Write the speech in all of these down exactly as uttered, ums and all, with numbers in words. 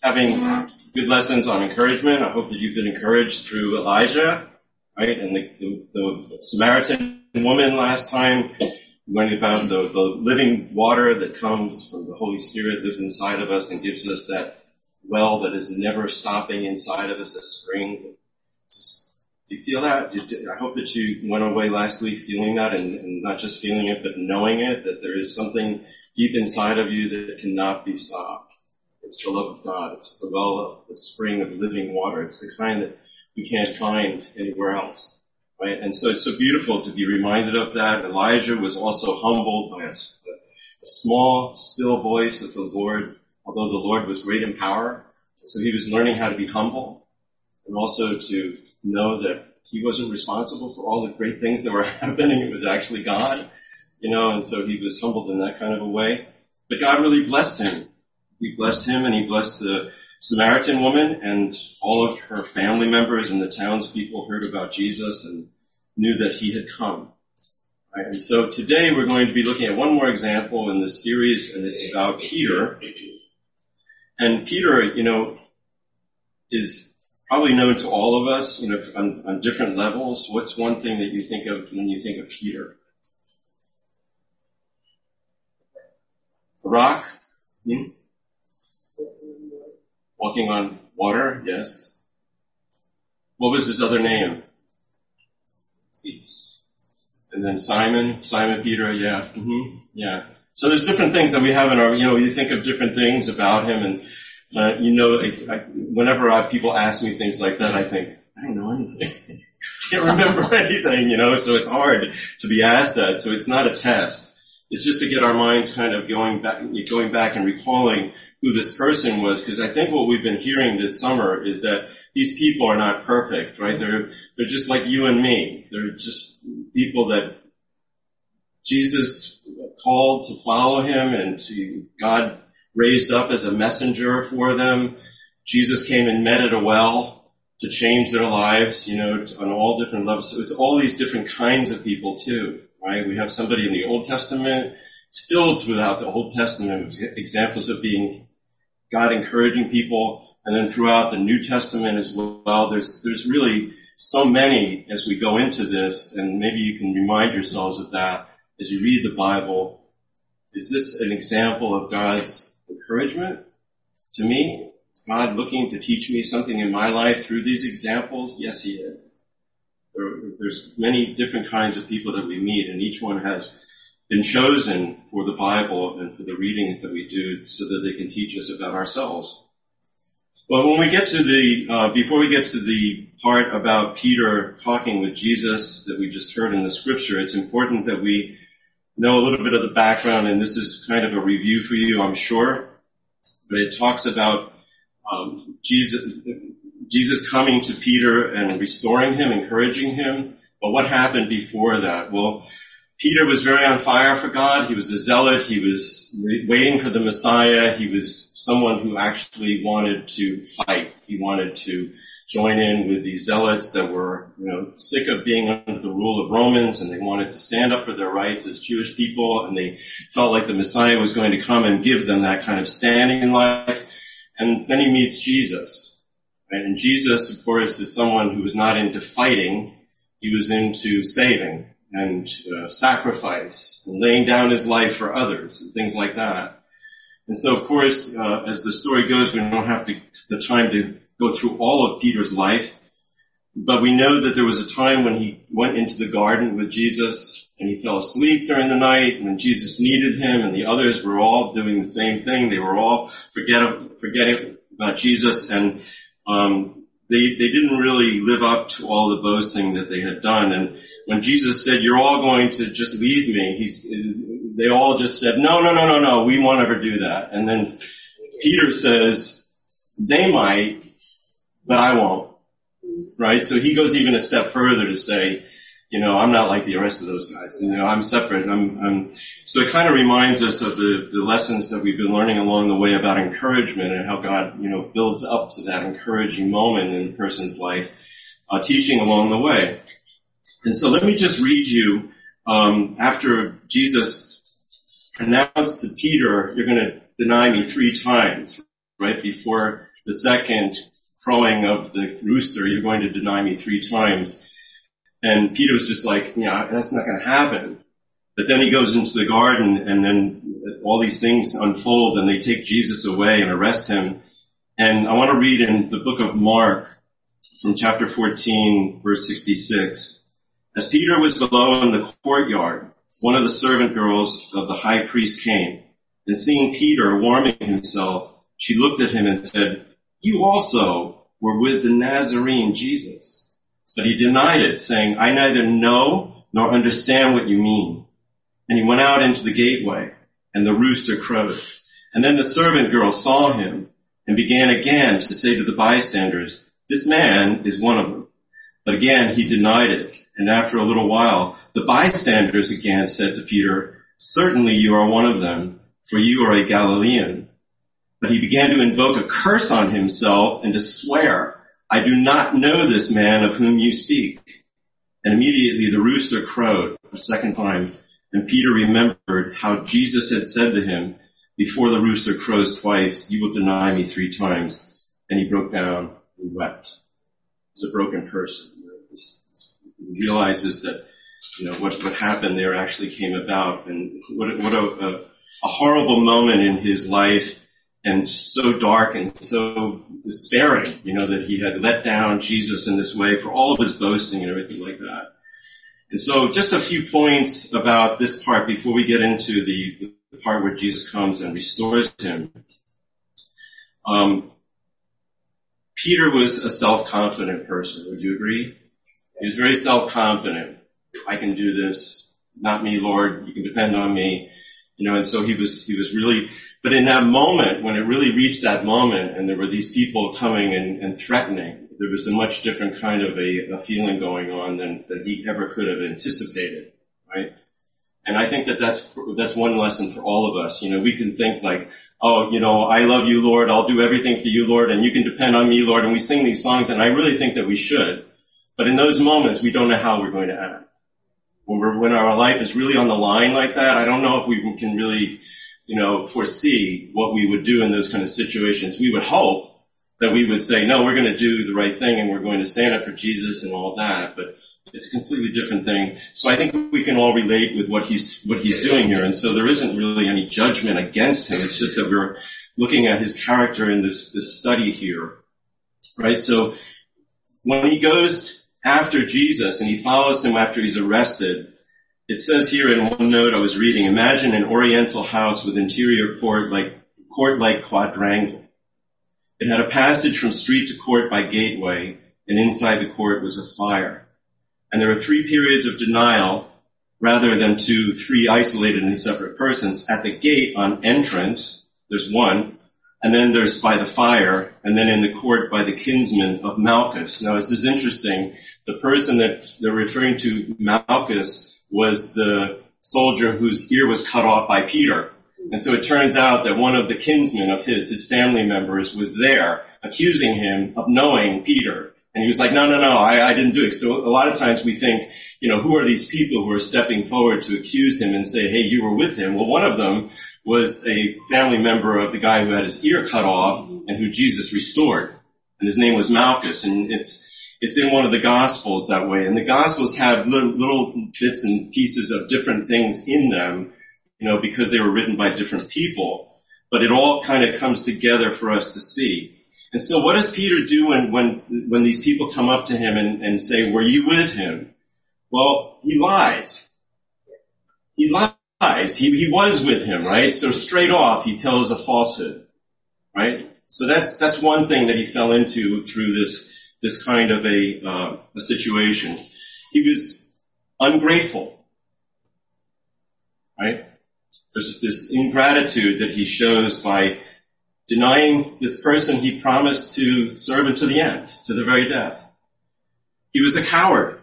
having good lessons on encouragement. I hope that you've been encouraged through Elijah, right? And the, the, the Samaritan woman last time, learning about the, the living water that comes from the Holy Spirit, lives inside of us and gives us that well that is never stopping inside of us, a spring. Just, do you feel that? I hope that you went away last week feeling that, and, and not just feeling it, but knowing it, that there is something deep inside of you that cannot be stopped. It's the love of God. It's the well, the spring of living water. It's the kind that we can't find anywhere else, right? And so it's so beautiful to be reminded of that. Elijah was also humbled by a, a small, still voice of the Lord, although the Lord was great in power. So he was learning how to be humble, and also to know that he wasn't responsible for all the great things that were happening. It was actually God, you know, and so he was humbled in that kind of a way. But God really blessed him. He blessed him, and he blessed the Samaritan woman, and all of her family members and the townspeople heard about Jesus and knew that he had come. Right? And so today we're going to be looking at one more example in this series, and it's about Peter. And Peter, you know, is probably known to all of us, you know, on, on different levels. What's one thing that you think of when you think of Peter? A rock? Hmm? Walking on water, yes. What was his other name? And then Simon, Simon Peter, yeah, mm-hmm, yeah. So there's different things that we have in our, you know, you think of different things about him, and uh, you know, I, I, whenever I, people ask me things like that, I think, I don't know anything. I can't remember anything, you know, so it's hard to be asked that. So it's not a test. It's just to get our minds kind of going back, going back and recalling who this person was, because I think what we've been hearing this summer is that these people are not perfect, right? They're, they're just like you and me. They're just people that Jesus called to follow him, and to God raised up as a messenger for them. Jesus came and met at a well to change their lives, you know, on all different levels. So it's all these different kinds of people too. Right? We have somebody in the Old Testament. It's filled throughout the Old Testament with examples of being God encouraging people. And then throughout the New Testament as well, there's, there's really so many as we go into this, and maybe you can remind yourselves of that as you read the Bible. Is this an example of God's encouragement to me? Is God looking to teach me something in my life through these examples? Yes, he is. There's many different kinds of people that we meet, and each one has been chosen for the Bible and for the readings that we do so that they can teach us about ourselves. Well, when we get to the, uh, before we get to the part about Peter talking with Jesus that we just heard in the scripture, it's important that we know a little bit of the background, and this is kind of a review for you, I'm sure, but it talks about um, Jesus, Jesus coming to Peter and restoring him, encouraging him. But what happened before that? Well, Peter was very on fire for God. He was a zealot. He was waiting for the Messiah. He was someone who actually wanted to fight. He wanted to join in with these zealots that were, you know, sick of being under the rule of Romans, and they wanted to stand up for their rights as Jewish people, and they felt like the Messiah was going to come and give them that kind of standing in life. And then he meets Jesus. And Jesus, of course, is someone who was not into fighting. He was into saving and uh, sacrifice and laying down his life for others and things like that. And so, of course, uh, as the story goes, we don't have to, the time to go through all of Peter's life. But we know that there was a time when he went into the garden with Jesus and he fell asleep during the night, and when Jesus needed him, and the others were all doing the same thing. They were all forget, forgetting about Jesus, and Um, they, they didn't really live up to all the boasting that they had done. And when Jesus said, you're all going to just leave me, he's, they all just said, no, no, no, no, no, we won't ever do that. And then Peter says, they might, but I won't. Right? So he goes even a step further to say, you know, I'm not like the rest of those guys. You know, I'm separate. I'm, I'm, so it kind of reminds us of the, the lessons that we've been learning along the way about encouragement and how God, you know, builds up to that encouraging moment in a person's life, uh, teaching along the way. And so let me just read you, um, after Jesus announced to Peter, you're going to deny me three times. right before the second crowing of the rooster, you're going to deny me three times. And Peter was just like, yeah, that's not going to happen. But then he goes into the garden, and then all these things unfold, and they take Jesus away and arrest him. And I want to read in the book of Mark from chapter fourteen, verse sixty-six. As Peter was below in the courtyard, one of the servant girls of the high priest came, and seeing Peter warming himself, she looked at him and said, "You also were with the Nazarene Jesus." But he denied it, saying, "I neither know nor understand what you mean." And he went out into the gateway, and the rooster crowed. And then the servant girl saw him and began again to say to the bystanders, "This man is one of them." But again he denied it. And after a little while, the bystanders again said to Peter, "Certainly you are one of them, for you are a Galilean." But he began to invoke a curse on himself and to swear, "I do not know this man of whom you speak." And immediately the rooster crowed a second time. And Peter remembered how Jesus had said to him, "Before the rooster crows twice, you will deny me three times." And he broke down and wept. He was a broken person. He realizes that, you know, what, what happened there actually came about. And what, what a, a, a horrible moment in his life, and so dark and so despairing, you know, that he had let down Jesus in this way for all of his boasting and everything like that. And so just a few points about this part before we get into the, the part where Jesus comes and restores him. Um, Peter was a self-confident person. Would you agree? He was very self-confident. I can do this. Not me, Lord. You can depend on me. You know, and so he was, he was really, but in that moment, when it really reached that moment and there were these people coming and, and threatening, there was a much different kind of a, a feeling going on than, than he ever could have anticipated, right? And I think that that's, that's one lesson for all of us. You know, we can think like, oh, you know, I love you, Lord. I'll do everything for you, Lord, and you can depend on me, Lord. And we sing these songs, and I really think that we should. But in those moments, we don't know how we're going to act. When we're, when our life is really on the line like that, I don't know if we can really, you know, foresee what we would do in those kind of situations. We would hope that we would say, no, we're going to do the right thing and we're going to stand up for Jesus and all that, but it's a completely different thing. So I think we can all relate with what he's, what he's doing here. And so there isn't really any judgment against him. It's just that we're looking at his character in this, this study here, right? So when he goes after Jesus and he follows him after he's arrested, it says here in one note I was reading, imagine an oriental house with interior court like, court-like quadrangle. It had a passage from street to court by gateway, and inside the court was a fire. And there were three periods of denial, rather than two, three isolated and separate persons. At the gate on entrance, there's one, and then there's by the fire, and then in the court by the kinsman of Malchus. Now this is interesting. The person that they're referring to, Malchus, was the soldier whose ear was cut off by Peter. And so it turns out that one of the kinsmen of his, his family members, was there accusing him of knowing Peter. And he was like, no, no, no, I, I didn't do it. So a lot of times we think, you know, who are these people who are stepping forward to accuse him and say, hey, you were with him? Well, one of them was a family member of the guy who had his ear cut off and who Jesus restored. And his name was Malchus. And it's, it's in one of the Gospels that way. And the Gospels have little, little bits and pieces of different things in them, you know, because they were written by different people, but it all kind of comes together for us to see. And so what does Peter do when, when, when these people come up to him and, and say, were you with him? Well, he lies. He lies. He, he was with him, right? So straight off, he tells a falsehood, right? So that's, that's one thing that he fell into through this, this kind of a, uh, a situation. He was ungrateful, right? There's this ingratitude that he shows by denying this person he promised to serve unto the end, to the very death. He was a coward.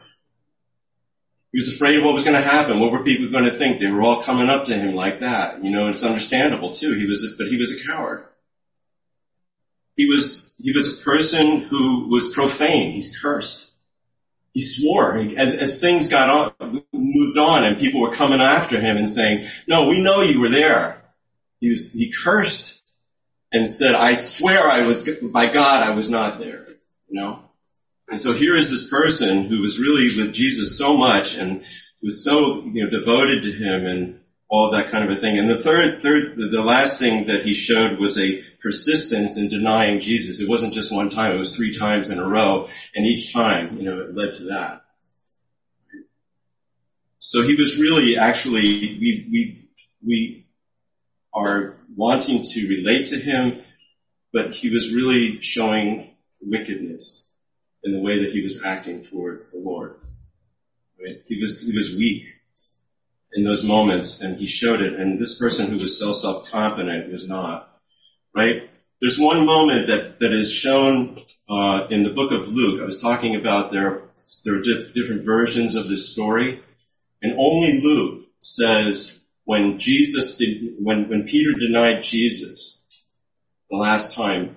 He was afraid of what was going to happen. What were people going to think? They were all coming up to him like that. You know, it's understandable too. He was, a, but he was a coward. He was, he was a person who was profane. He's cursed. He swore as, as things got on, moved on and people were coming after him and saying, no, we know you were there. He was, he cursed and said, I swear I was, by God, I was not there, you know? And so here is this person who was really with Jesus so much and was so, you know, devoted to him and all that kind of a thing. And the third, third, the, the last thing that he showed was a persistence in denying Jesus. It wasn't just one time, it was three times in a row, and each time, you know, it led to that. So he was really actually, we, we, we are wanting to relate to him, but he was really showing wickedness in the way that he was acting towards the Lord. Right? He was, he was weak in those moments, and he showed it. And this person who was so self-confident was not. Right? There's one moment that, that is shown, uh, in the book of Luke. I was talking about there, there are different versions of this story, and only Luke says when Jesus did, when, when Peter denied Jesus the last time,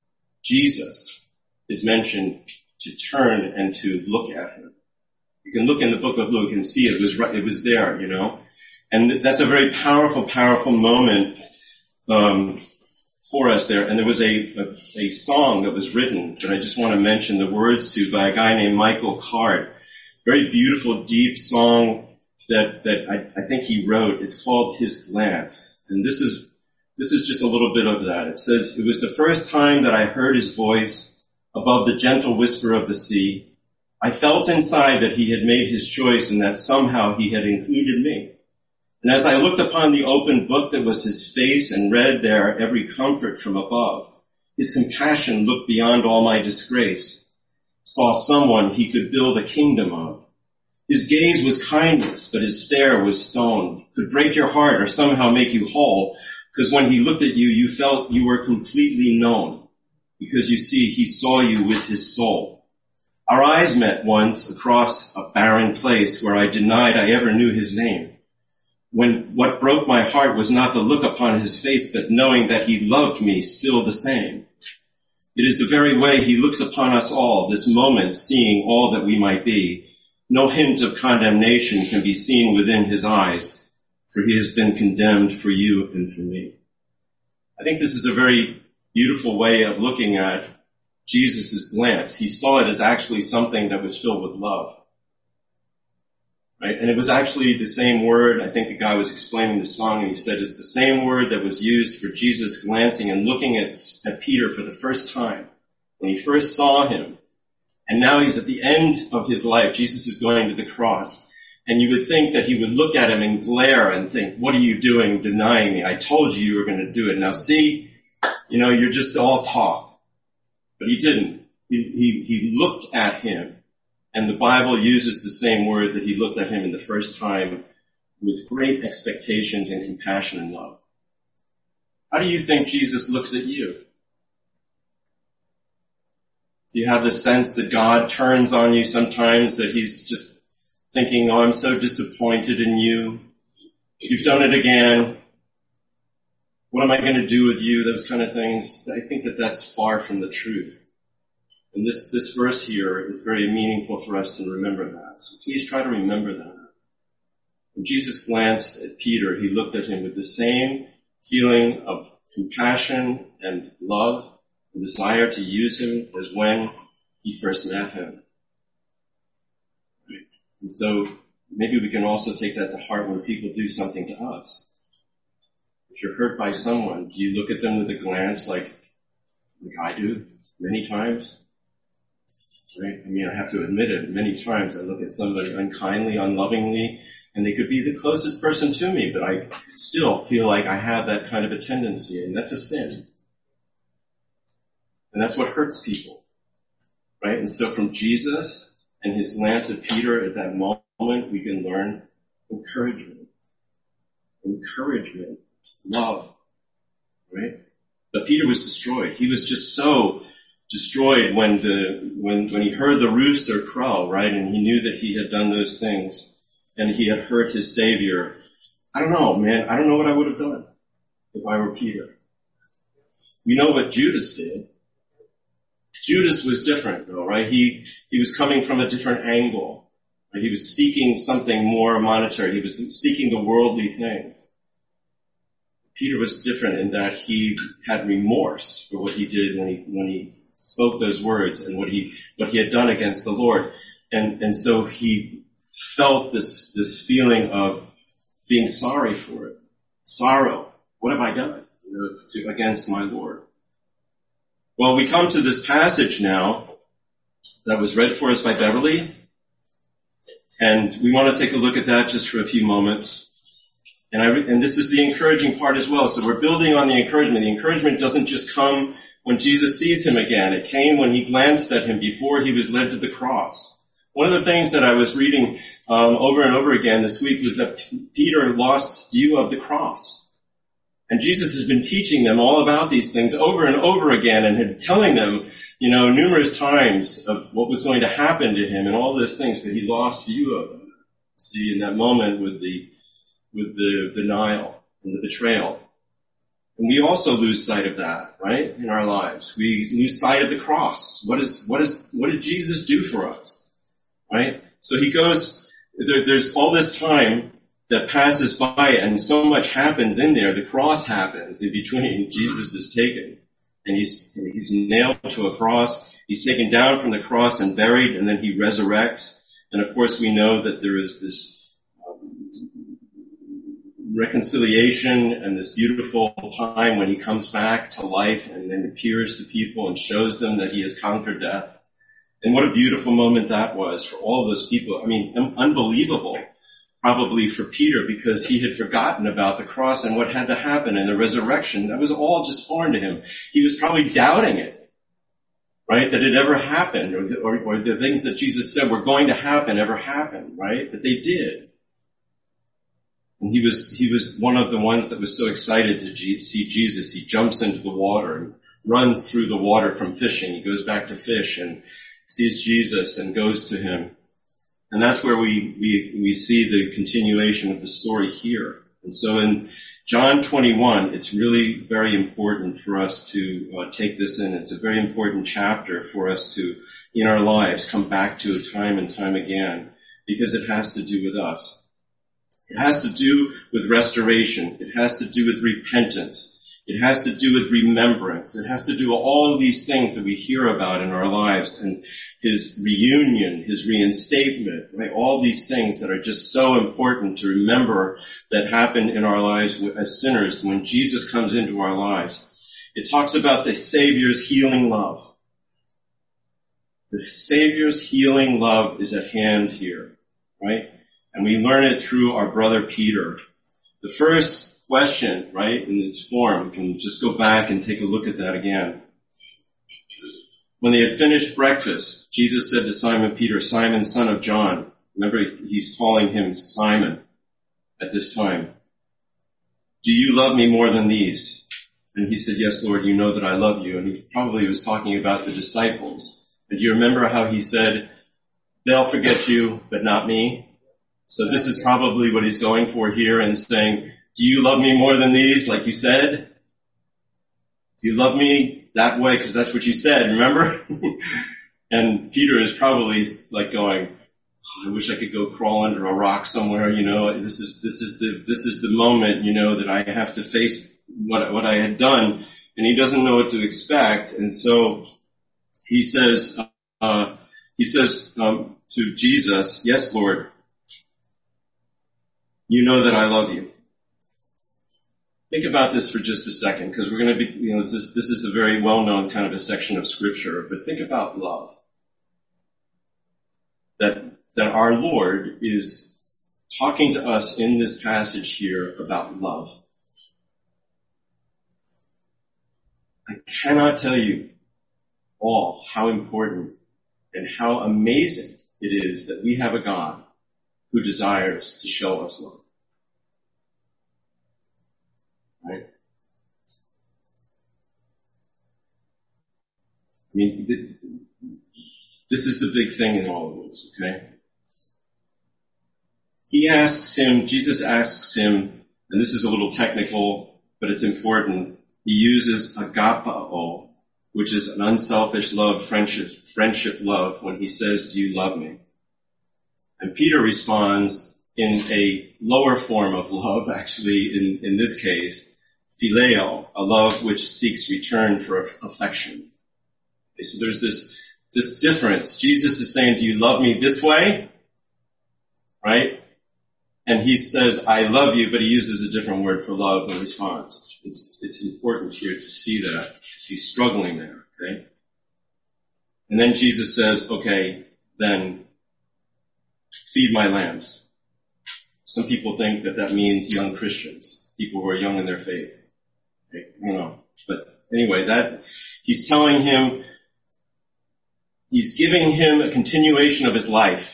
Jesus is mentioned to turn and to look at him. You can look in the book of Luke and see it was right, it was there, you know. And that's a very powerful, powerful moment, um, for us there. And there was a, a, a song that was written that I just want to mention the words to by a guy named Michael Card. Very beautiful, deep song that, that I, I think he wrote. It's called His Glance. And this is, this is just a little bit of that. It says, it was the first time that I heard his voice above the gentle whisper of the sea. I felt inside that he had made his choice and that somehow he had included me. And as I looked upon the open book that was his face and read there every comfort from above, his compassion looked beyond all my disgrace, saw someone he could build a kingdom of. His gaze was kindness, but his stare was stone, could break your heart or somehow make you whole, because when he looked at you, you felt you were completely known, because you see, he saw you with his soul. Our eyes met once across a barren place where I denied I ever knew his name. When what broke my heart was not the look upon his face, but knowing that he loved me still the same. It is the very way he looks upon us all, this moment, seeing all that we might be. No hint of condemnation can be seen within his eyes, for he has been condemned for you and for me. I think this is a very beautiful way of looking at Jesus' glance. He saw it as actually something that was filled with love. Right? And it was actually the same word. I think the guy was explaining the song and he said it's the same word that was used for Jesus glancing and looking at, at Peter for the first time when he first saw him. And now he's at the end of his life. Jesus is going to the cross. And you would think that he would look at him and glare and think, what are you doing denying me? I told you you were going to do it. Now see, you know, you're just all talk. But he didn't. He, he, he looked at him. And the Bible uses the same word that he looked at him in the first time with great expectations and compassion and love. How do you think Jesus looks at you? Do you have the sense that God turns on you sometimes, that he's just thinking, oh, I'm so disappointed in you. You've done it again. What am I going to do with you? Those kind of things. I think that that's far from the truth. And this, this verse here is very meaningful for us to remember that. So please try to remember that. When Jesus glanced at Peter, he looked at him with the same feeling of compassion and love and desire to use him as when he first met him. And so maybe we can also take that to heart when people do something to us. If you're hurt by someone, do you look at them with a glance like, like I do many times? Right? I mean, I have to admit it. Many times I look at somebody unkindly, unlovingly, and they could be the closest person to me, but I still feel like I have that kind of a tendency, and that's a sin. And that's what hurts people. Right? And so from Jesus and his glance at Peter at that moment, we can learn encouragement. Encouragement. Love. Right? But Peter was destroyed. He was just so destroyed when the, when, when he heard the rooster crow, right? And he knew that he had done those things and he had hurt his Savior. I don't know, man. I don't know what I would have done if I were Peter. You know what Judas did. Judas was different though, right? He, he was coming from a different angle. Right? He was seeking something more monetary. He was seeking the worldly things. Peter was different in that he had remorse for what he did when he, when he spoke those words and what he, what he had done against the Lord. And, and so he felt this, this feeling of being sorry for it. Sorrow. What have I done, you know, to, against my Lord? Well, we come to this passage now that was read for us by Beverly. And we want to take a look at that just for a few moments. And I, and this is the encouraging part as well. So we're building on the encouragement. The encouragement doesn't just come when Jesus sees him again. It came when he glanced at him before he was led to the cross. One of the things that I was reading um, over and over again this week was that Peter lost view of the cross. And Jesus has been teaching them all about these things over and over again and had telling them, you know, numerous times of what was going to happen to him and all those things, but he lost view of them. See, in that moment with the with the denial and the betrayal. And we also lose sight of that, right, in our lives. We lose sight of the cross. What is, what is, what did Jesus do for us, right? So he goes, there, there's all this time that passes by and so much happens in there. The cross happens in between. Jesus is taken and he's, he's nailed to a cross. He's taken down from the cross and buried, and then he resurrects. And of course we know that there is this reconciliation and this beautiful time when he comes back to life and then appears to people and shows them that he has conquered death. And what a beautiful moment that was for all those people. I mean, unbelievable probably for Peter, because he had forgotten about the cross and what had to happen and the resurrection. That was all just foreign to him. He was probably doubting it, right? That it ever happened, or the, or, or the things that Jesus said were going to happen ever happened, right? But they did. And he was, he was one of the ones that was so excited to G- see Jesus. He jumps into the water and runs through the water from fishing. He goes back to fish and sees Jesus and goes to him. And that's where we, we, we see the continuation of the story here. And so in John twenty-one, it's really very important for us to uh, take this in. It's a very important chapter for us to, in our lives, come back to time and time again, because it has to do with us. It has to do with restoration. It has to do with repentance. It has to do with remembrance. It has to do with all of these things that we hear about in our lives, and his reunion, his reinstatement, right? All these things that are just so important to remember that happen in our lives as sinners when Jesus comes into our lives. It talks about the Savior's healing love. The Savior's healing love is at hand here, right? And we learn it through our brother Peter. The first question, right, in this form, we can just go back and take a look at that again. When they had finished breakfast, Jesus said to Simon Peter, Simon, son of John. Remember, he's calling him Simon at this time. Do you love me more than these? And he said, yes, Lord, you know that I love you. And he probably was talking about the disciples. And do you remember how he said, they'll forget you, but not me? So this is probably what he's going for here and saying, do you love me more than these, like you said? Do you love me that way? Because that's what you said, remember? And Peter is probably like going, oh, I wish I could go crawl under a rock somewhere, you know, this is, this is the, this is the moment, you know, that I have to face what, what I had done. And he doesn't know what to expect. And so he says, uh, he says, um, to Jesus, yes, Lord, you know that I love you. Think about this for just a second, because we're going to be, you know, this is, this is a very well-known kind of a section of scripture, but think about love. That, that our Lord is talking to us in this passage here about love. I cannot tell you all how important and how amazing it is that we have a God who desires to show us love. Right? I mean, this is the big thing in all of this, okay? He asks him, Jesus asks him, and this is a little technical, but it's important. He uses agapao, which is an unselfish love, friendship, friendship love, when he says, do you love me? And Peter responds in a lower form of love, actually, in, in this case, phileo, a love which seeks return for affection. Okay, so there's this, this difference. Jesus is saying, do you love me this way? Right? And he says, I love you, but he uses a different word for love in response. It's, it's important here to see that, because he's struggling there, okay? And then Jesus says, okay, then feed my lambs. Some people think that that means young Christians, people who are young in their faith. Okay, I don't know. But anyway, that, he's telling him, he's giving him a continuation of his life.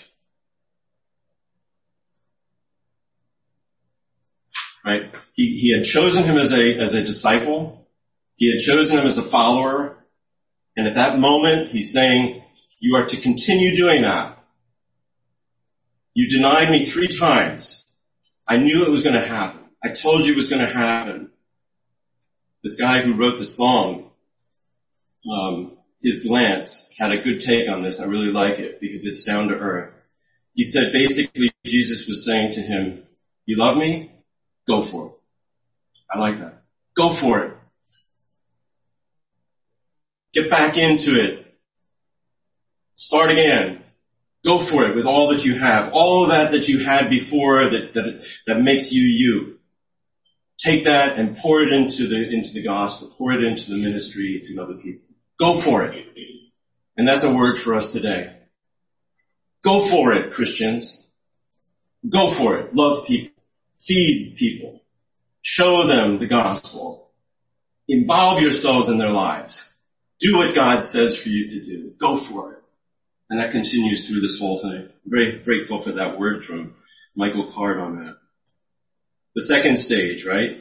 Right? He, he had chosen him as a, as a disciple. He had chosen him as a follower. And at that moment, he's saying, you are to continue doing that. You denied me three times. I knew it was going to happen. I told you it was going to happen. This guy who wrote the song, um, his glance had a good take on this. I really like it because it's down to earth. He said basically Jesus was saying to him, you love me? Go for it. I like that. Go for it. Get back into it. Start again. Go for it with all that you have. All of that that you had before that, that, that makes you you. Take that and pour it into the, into the gospel. Pour it into the ministry to other people. Go for it. And that's a word for us today. Go for it, Christians. Go for it. Love people. Feed people. Show them the gospel. Involve yourselves in their lives. Do what God says for you to do. Go for it. And that continues through this whole thing. I'm very grateful for that word from Michael Card on that. The second stage, right?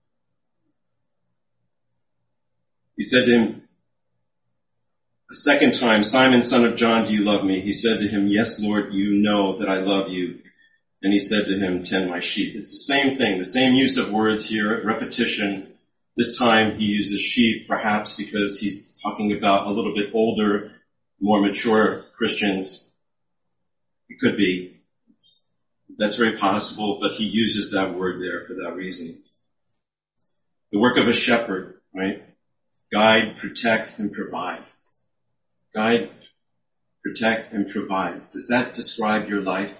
He said to him a second time, Simon, son of John, do you love me? He said to him, yes, Lord, you know that I love you. And he said to him, tend my sheep. It's the same thing, the same use of words here, repetition. This time he uses sheep, perhaps because he's talking about a little bit older, more mature Christians. It could be. That's very possible, but he uses that word there for that reason. The work of a shepherd, right? Guide, protect, and provide. Guide, protect, and provide. Does that describe your life?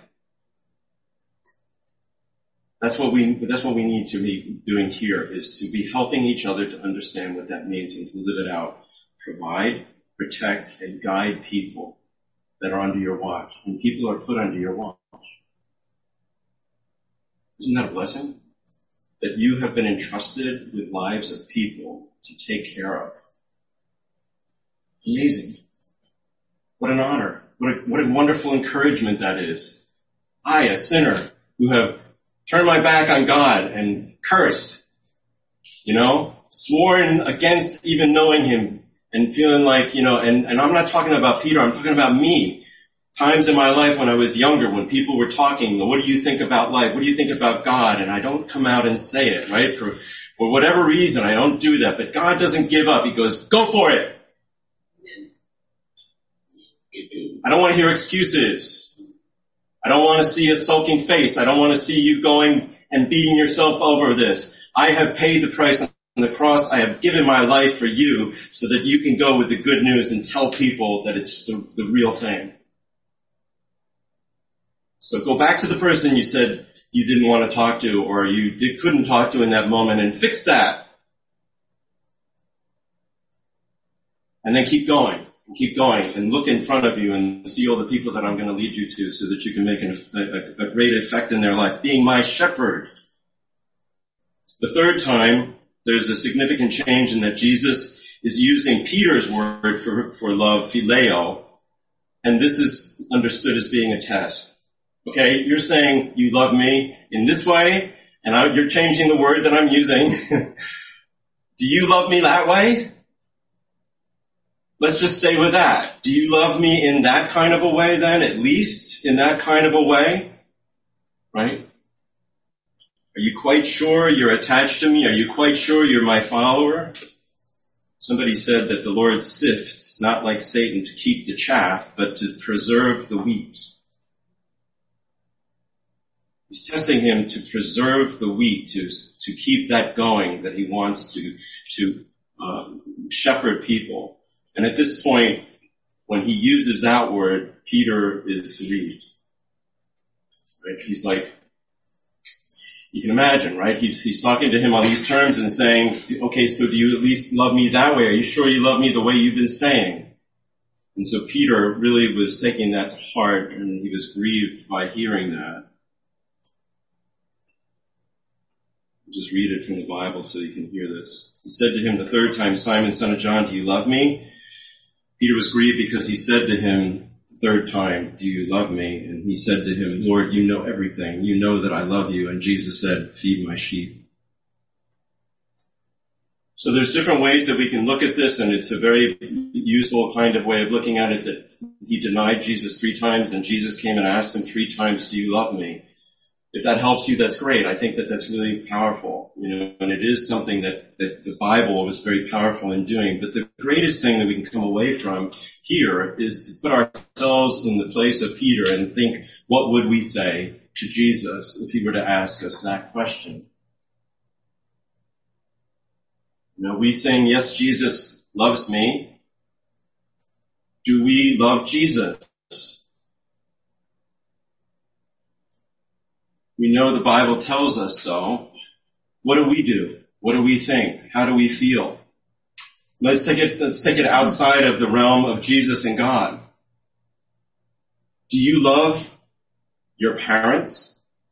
That's what we, that's what we need to be doing here, is to be helping each other to understand what that means and to live it out. Provide, protect, and guide people that are under your watch. And people are put under your watch. Isn't that a blessing? That you have been entrusted with lives of people to take care of. Amazing. What an honor. What a, what a wonderful encouragement that is. I, a sinner, who have turned my back on God and cursed, you know, sworn against even knowing him and feeling like, you know, and, and I'm not talking about Peter, I'm talking about me. Times in my life when I was younger, when people were talking, what do you think about life? What do you think about God? And I don't come out and say it, right? For, for whatever reason, I don't do that. But God doesn't give up. He goes, go for it. I don't want to hear excuses. I don't want to see a sulking face. I don't want to see you going and beating yourself over this. I have paid the price on the cross. I have given my life for you so that you can go with the good news and tell people that it's the, the real thing. So go back to the person you said you didn't want to talk to or you did, couldn't talk to in that moment and fix that. And then keep going. Keep going and look in front of you and see all the people that I'm going to lead you to so that you can make an, a, a great effect in their life. Being my shepherd. The third time, there's a significant change in that Jesus is using Peter's word for, for love, phileo, and this is understood as being a test. Okay, you're saying you love me in this way, and I, you're changing the word that I'm using. Do you love me that way? Let's just stay with that. Do you love me in that kind of a way then, at least in that kind of a way? Right? Are you quite sure you're attached to me? Are you quite sure you're my follower? Somebody said that the Lord sifts, not like Satan to keep the chaff, but to preserve the wheat. He's testing him to preserve the wheat, to, to keep that going, that he wants to, to, um, shepherd people. And at this point, when he uses that word, Peter is grieved. Right? He's like, you can imagine, right? He's, he's talking to him on these terms and saying, okay, so do you at least love me that way? Are you sure you love me the way you've been saying? And so Peter really was taking that to heart, and he was grieved by hearing that. I'll just read it from the Bible so you can hear this. He said to him the third time, Simon, son of John, do you love me? Peter was grieved because he said to him the third time, do you love me? And he said to him, Lord, you know everything. You know that I love you. And Jesus said, feed my sheep. So there's different ways that we can look at this, and it's a very useful kind of way of looking at it, that he denied Jesus three times, and Jesus came and asked him three times, do you love me? If that helps you, that's great. I think that that's really powerful, you know, and it is something that, that the Bible was very powerful in doing. But the greatest thing that we can come away from here is to put ourselves in the place of Peter and think, what would we say to Jesus if he were to ask us that question? You know, we saying, yes, Jesus loves me. Do we love Jesus? We know the Bible tells us so. What do we do? What do we think? How do we feel? Let's take it, let's take it outside of the realm of Jesus and God. Do you love your parents?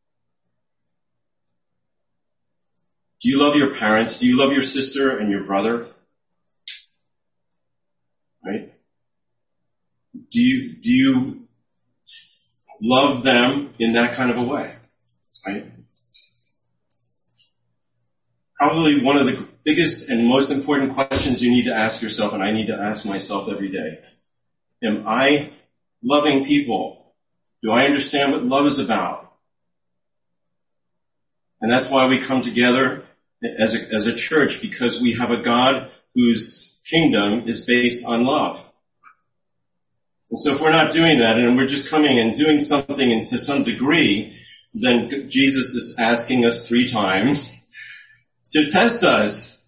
Do you love your parents? Do you love your sister and your brother? Right? Do you, do you love them in that kind of a way? Right? Probably one of the biggest and most important questions you need to ask yourself, and I need to ask myself every day. Am I loving people? Do I understand what love is about? And that's why we come together as a, as a church, because we have a God whose kingdom is based on love. And so if we're not doing that, and we're just coming and doing something and to some degree, then Jesus is asking us three times to test us.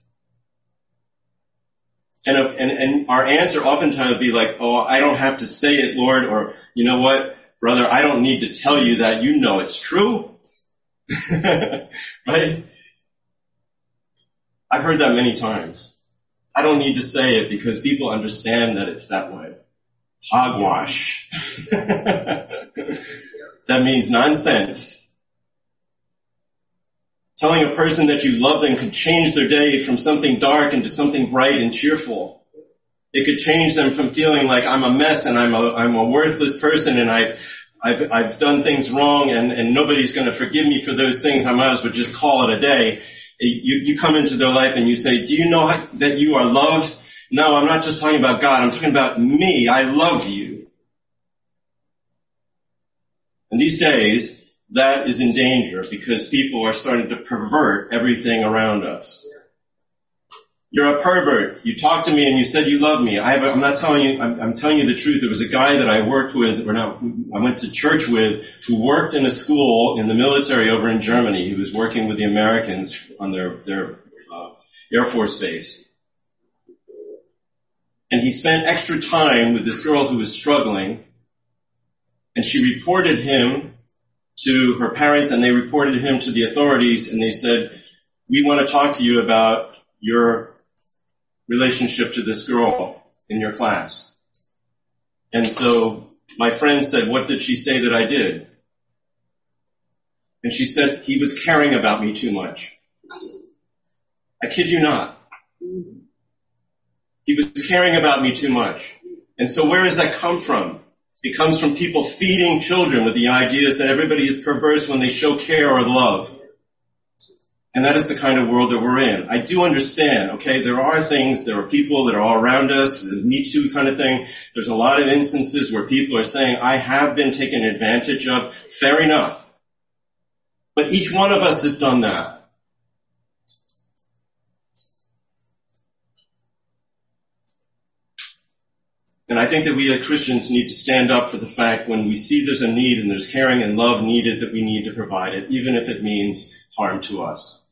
And, and, and our answer oftentimes will be like, oh, I don't have to say it, Lord, or, you know what, brother, I don't need to tell you that. You know it's true. Right? I've heard that many times. I don't need to say it because people understand that it's that way. Hogwash. That means nonsense. Telling a person that you love them could change their day from something dark into something bright and cheerful. It could change them from feeling like I'm a mess and I'm a, I'm a worthless person and I've, I've, I've done things wrong and, and nobody's going to forgive me for those things. I might as well just call it a day. You, you come into their life and you say, do you know how, that you are loved? No, I'm not just talking about God. I'm talking about me. I love you. And these days, that is in danger because people are starting to pervert everything around us. You're a pervert. You talked to me and you said you love me. I have a, I'm not telling you, I'm, I'm telling you the truth. There was a guy that I worked with, or not, I went to church with, who worked in a school in the military over in Germany. He was working with the Americans on their, their, uh, Air Force base. And he spent extra time with this girl who was struggling, and she reported him to her parents, and they reported him to the authorities, and they said, we want to talk to you about your relationship to this girl in your class. And so my friend said, what did she say that I did? And she said, he was caring about me too much. I kid you not. He was caring about me too much. And so where does that come from? It comes from people feeding children with the ideas that everybody is perverse when they show care or love. And that is the kind of world that we're in. I do understand, okay, there are things, there are people that are all around us, the Me Too kind of thing. There's a lot of instances where people are saying, I have been taken advantage of. Fair enough. But each one of us has done that. And I think that we as Christians need to stand up for the fact when we see there's a need and there's caring and love needed that we need to provide it, even if it means harm to us.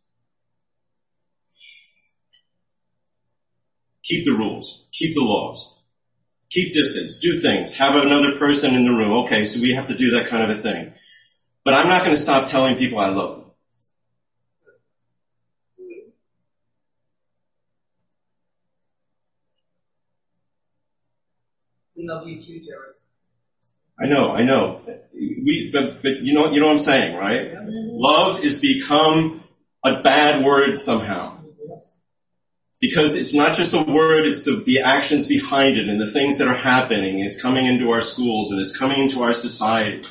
Keep the rules. Keep the laws. Keep distance. Do things. Have another person in the room. Okay, so we have to do that kind of a thing. But I'm not going to stop telling people I love them. We love you too, Jared. I know, I know. We, but, but you know, you know what I'm saying, right? Love is become a bad word somehow. Because it's not just a word, it's the, the actions behind it and the things that are happening. It's coming into our schools and it's coming into our society.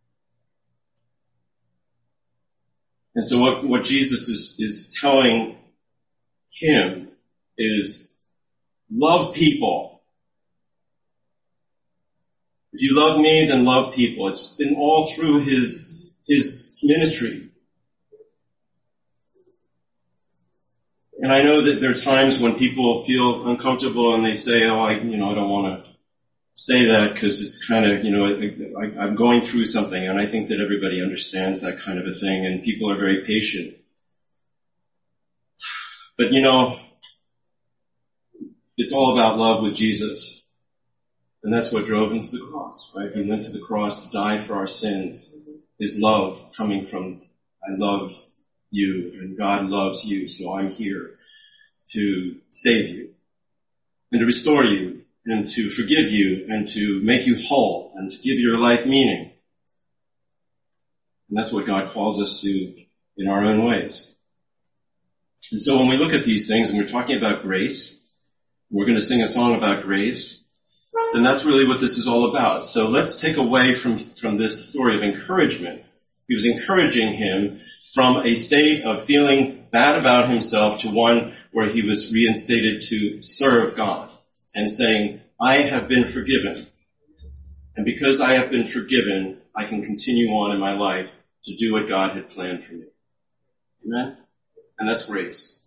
And so what, what Jesus is, is telling him is love people. If you love me, then love people. It's been all through his, his ministry. And I know that there are times when people feel uncomfortable and they say, oh, I, you know, I don't want to say that because it's kind of, you know, I, I'm going through something. And I think that everybody understands that kind of a thing and people are very patient. But, you know, it's all about love with Jesus. And that's what drove him to the cross, right? He went to the cross to die for our sins. His love coming from, I love you and God loves you, so I'm here to save you and to restore you and to forgive you and to make you whole and to give your life meaning. And that's what God calls us to in our own ways. And so when we look at these things and we're talking about grace, we're going to sing a song about grace, then that's really what this is all about. So let's take away from, from this story of encouragement. He was encouraging him from a state of feeling bad about himself to one where he was reinstated to serve God and saying, I have been forgiven. And because I have been forgiven, I can continue on in my life to do what God had planned for me. Amen? And that's grace.